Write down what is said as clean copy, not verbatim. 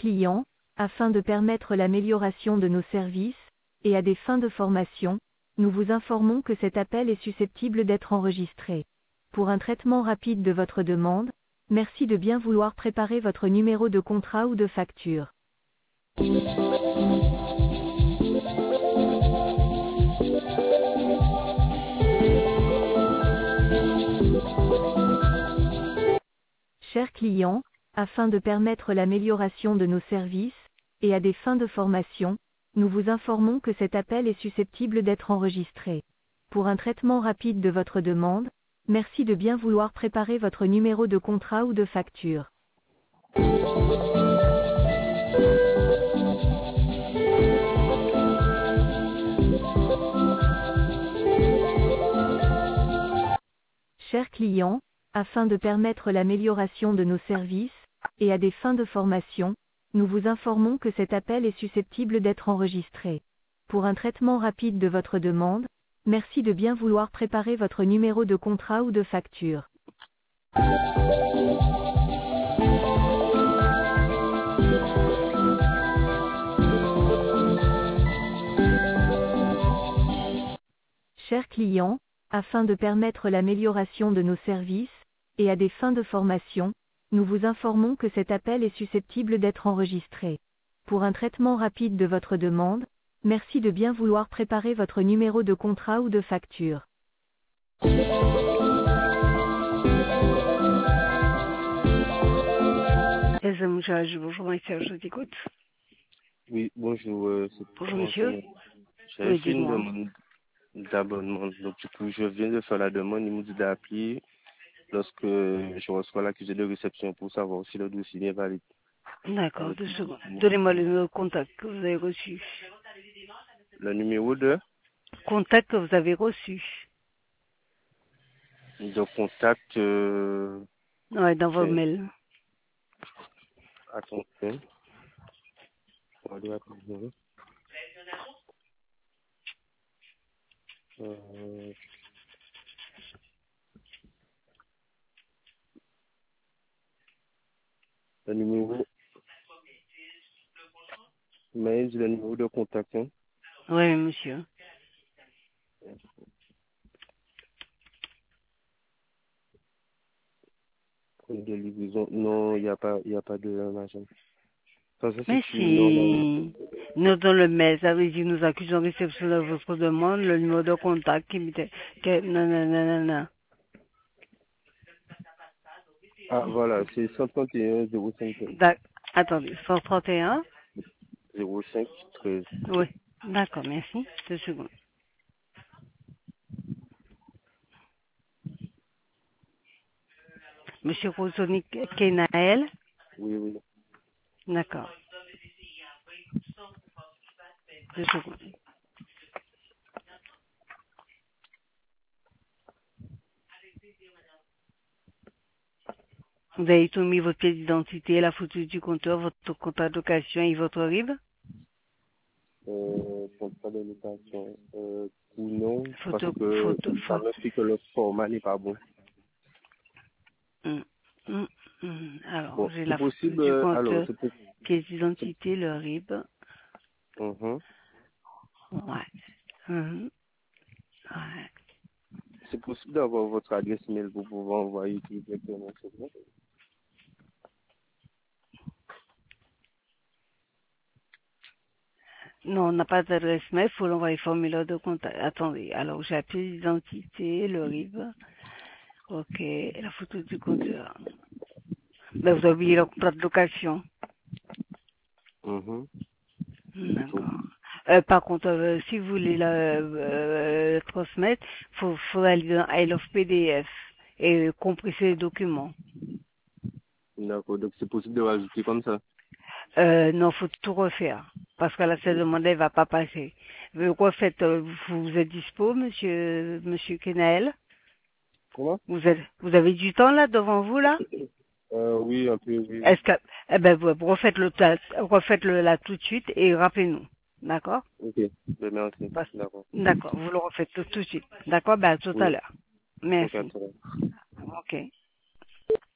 client, afin de permettre l'amélioration de nos services, et à des fins de formation, nous vous informons que cet appel est susceptible d'être enregistré. Pour un traitement rapide de votre demande, merci de bien vouloir préparer votre numéro de contrat ou de facture. Chers clients, afin de permettre l'amélioration de nos services, et à des fins de formation, nous vous informons que cet appel est susceptible d'être enregistré. Pour un traitement rapide de votre demande, merci de bien vouloir préparer votre numéro de contrat ou de facture. Chers clients, afin de permettre l'amélioration de nos services, et à des fins de formation, nous vous informons que cet appel est susceptible d'être enregistré. Pour un traitement rapide de votre demande, merci de bien vouloir préparer votre numéro de contrat ou de facture. Chers clients, afin de permettre l'amélioration de nos services, et à des fins de formation, nous vous informons que cet appel est susceptible d'être enregistré. Pour un traitement rapide de votre demande, merci de bien vouloir préparer votre numéro de contrat ou de facture. Bonjour monsieur, je t'écoute. Oui, bonjour. Bonjour monsieur. J'ai fait une demande d'abonnement. Donc du coup, je viens de faire la demande. Il me dit d'appeler lorsque je reçois l'accusé de réception pour savoir si le dossier est valide. D'accord, 2 secondes. Donnez-moi le numéro de contact que vous avez reçu. Le numéro de Contact que vous avez reçu. De contact. Ouais, dans vos mails. Attendez. Le numéro. Mais le numéro de contact. Hein? Oui, monsieur. De livraison. Non, il n'y a pas de machin. Mais si, nous dans le mail, ça veut dire nous accusons réception de votre demande, le numéro de contact qui m'était, non. Ah, voilà, c'est 131 05. Attendez, 131 05 13. Oui, d'accord, merci. 2 secondes. Monsieur Rosoni Kenaël? Oui. D'accord. 2 secondes. Vous avez tout mis votre pièce d'identité, la photo du compteur, votre contrat de location et votre RIB? Contrat de location. Ou non, Photo. Ça me fait que le format n'est pas bon. Alors, bon, j'ai la possible, photo du compteur, alors, pièce d'identité, le RIB. Ouais. Ouais. C'est possible d'avoir votre adresse mail pour pouvoir envoyer tout directement sur vous? Non, on n'a pas d'adresse mail, il faut l'envoyer formulaire de contact. Attendez, alors j'ai la pièce d'identité, le RIB. Ok, la photo du compteur. Ben, vous avez oublié le contrat de location. D'accord. Par contre, si vous voulez la transmettre, faut aller dans I Love PDF et compresser les documents. D'accord, donc c'est possible de rajouter comme ça? Non, faut tout refaire. Parce que là, cette demande, elle va pas passer. Vous refaites, vous êtes dispo, monsieur Kenaël? Comment? Vous avez du temps là devant vous là? Oui, un peu, oui. Est-ce que, vous refaites-le là tout de suite et rappelez-nous. D'accord? Ok, merci. D'accord. D'accord, vous le refaites tout de suite. D'accord? À tout à l'heure. Merci. Okay,